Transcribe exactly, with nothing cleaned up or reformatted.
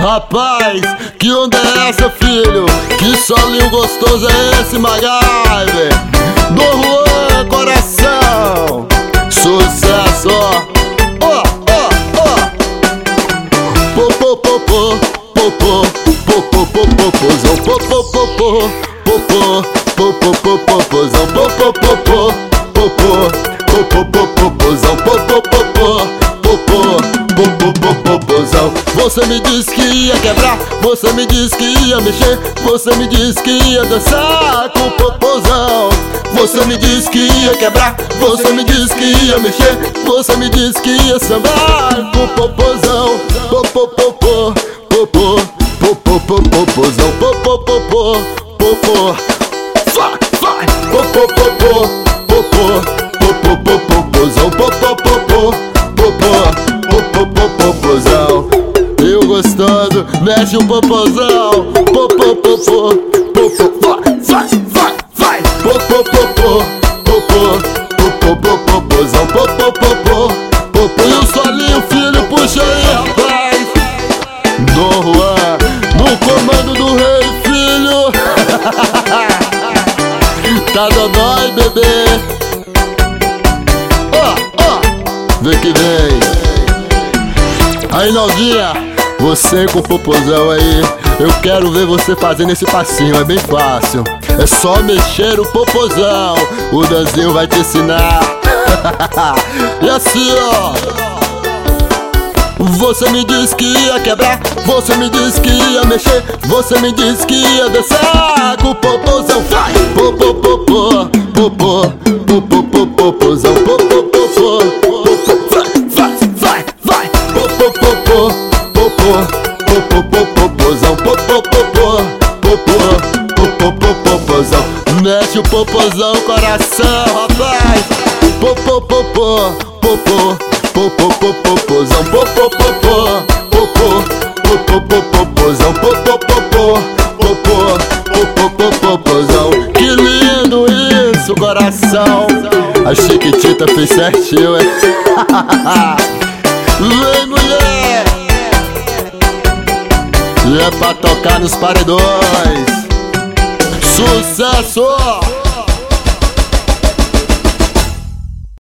Rapaz, que onda é essa, filho? Que solinho gostoso é esse, MacGyver? Do Juan, coração. Sucesso, ó. Ó, ó, ó. Popô, popô, popô, popô, popô, popôzão. Popô, popô, popô, popô, popô, popôzão. Popô, popô, popô, popô, popô, popôzão. Popô, popô, popô, popô, popô, popôzão. Você me disse que ia quebrar, você me disse que ia mexer, você me disse que ia dançar com o popozão. Você me disse que ia quebrar, você me disse que ia mexer, você me disse que ia sambar com o popozão. Popô, popô, popô, popô, popô, popozão. Popô, popô, popô, vai, vai. Popô, popô, popô, popô, popô, popozão. Popô, popô, popô, popô, popozão. Eu gostoso, mexe o popozão. Popô, popô, popô, vai, vai, vai, vai. Popô, popô, popô, popô, popô, popozão. Popô, popô, popô. E o solinho, filho, puxa aí, rapaz. Dom Juan, no comando do rei, filho. Tá dodói, bebê. Ó, ó, vem que vem. Aí, novinha, você com o popozão aí, eu quero ver você fazendo esse passinho, é bem fácil. É só mexer o popozão, o Danzinho vai te ensinar. E assim, ó. Você me disse que ia quebrar, você me disse que ia mexer, você me disse que ia dançar com o popozão. Vai! Popô, popô, popô, popô, popô, popozão. Popô, popô, popô, vai, vai, vai, vai. Popô, popô, popô, popô, popô, popozão. Popô, popô, popô, popô, popô, popozão. Mexe o popozão, coração, rapaz. Popô, popô, popô, popô, popô, popozão. Popô, popô, popô, popô, popô, popozão. Popô, popô, popô, popô, popô, popozão. Que lindo isso, coração. A Chiquitita fez certinho, hein? Vem, mulher! E é pra tocar nos paredões. Sucesso!